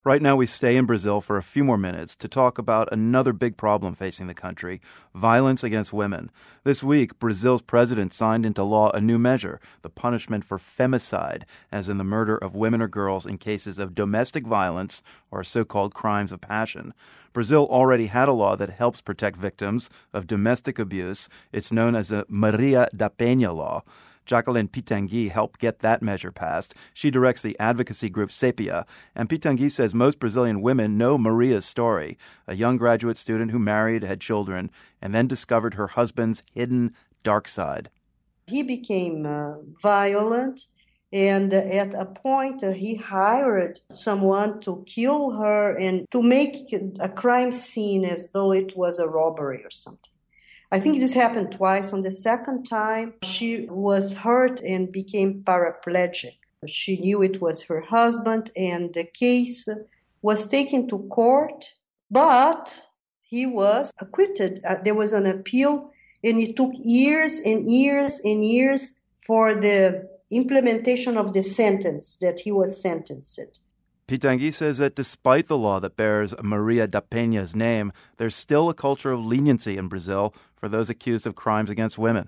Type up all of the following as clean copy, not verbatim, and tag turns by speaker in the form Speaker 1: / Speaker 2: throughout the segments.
Speaker 1: Right now, we stay in Brazil for a few more minutes to talk about another big problem facing the country, violence against women. This week, Brazil's president signed into law a new measure, the punishment for femicide, as in the murder of women or girls in cases of domestic violence or so-called crimes of passion. Brazil already had a law that helps protect victims of domestic abuse. It's known as the Maria da Penha law. Jacqueline Pitangui helped get that measure passed. She directs the advocacy group Sepia, and Pitangui says most Brazilian women know Maria's story, a young graduate student who married, had children, and then discovered her husband's hidden dark side.
Speaker 2: He became violent, and at a point he hired someone to kill her and to make a crime scene as though it was a robbery or something. I think this happened twice. On the second time, she was hurt and became paraplegic. She knew it was her husband, and the case was taken to court, but he was acquitted. There was an appeal, and it took years and years and years for the implementation of the sentence that he was sentenced.
Speaker 1: Pitangui says that despite the law that bears Maria da Penha's name, there's still a culture of leniency in Brazil for those accused of crimes against women.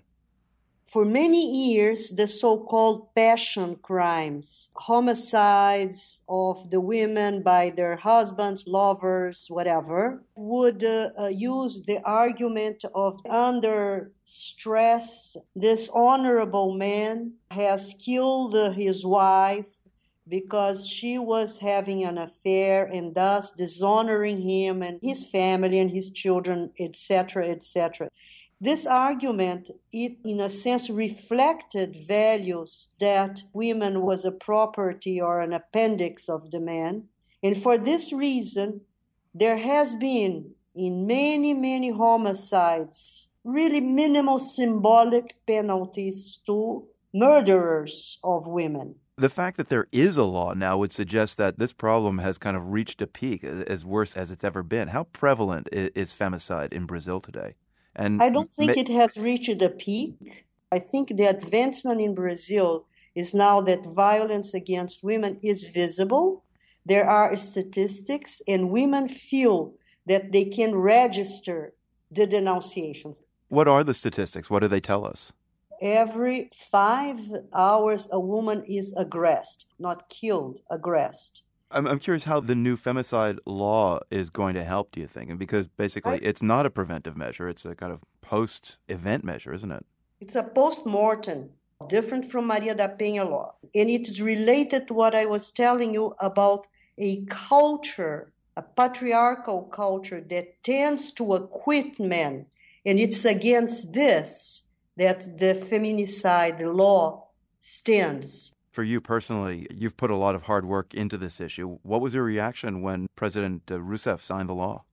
Speaker 2: For many years, the so-called passion crimes, homicides of the women by their husbands, lovers, whatever, would use the argument of under stress, this honorable man has killed his wife because she was having an affair and thus dishonoring him and his family and his children, etc., etc. This argument, it in a sense reflected values that women was a property or an appendix of the man. And for this reason, there has been in many, many homicides really minimal symbolic penalties to murderers of women.
Speaker 1: The fact that there is a law now would suggest that this problem has kind of reached a peak, as worse as it's ever been. How prevalent is femicide in Brazil today?
Speaker 2: And I don't think it has reached a peak. I think the advancement in Brazil is now that violence against women is visible. There are statistics, and women feel that they can register the denunciations.
Speaker 1: What are the statistics? What do they tell us?
Speaker 2: Every 5 hours, a woman is aggressed, not killed, aggressed.
Speaker 1: I'm curious how the new femicide law is going to help, do you think? And because basically it's not a preventive measure, it's a kind of post-event measure, isn't it?
Speaker 2: It's a post-mortem, different from Maria da Penha law. And it is related to what I was telling you about a culture, a patriarchal culture that tends to acquit men. And it's against this that the feminicide law stands.
Speaker 1: For you personally, you've put a lot of hard work into this issue. What was your reaction when President Rousseff signed the law?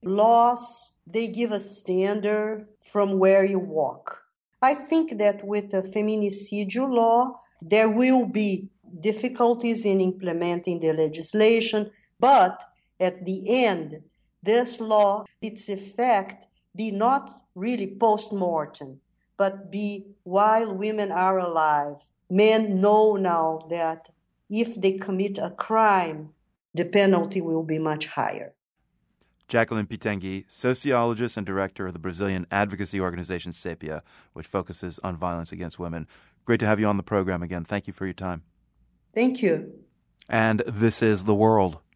Speaker 2: Laws, they give a standard from where you walk. I think that with the feminicide law, there will be difficulties in implementing the legislation, but at the end, this law, its effect, be not really post-mortem, but be while women are alive. Men know now that if they commit a crime, the penalty will be much higher.
Speaker 1: Jacqueline Pitangui, sociologist and director of the Brazilian advocacy organization Sepia, which focuses on violence against women. Great to have you on the program again. Thank you for your time.
Speaker 2: Thank you.
Speaker 1: And this is The World.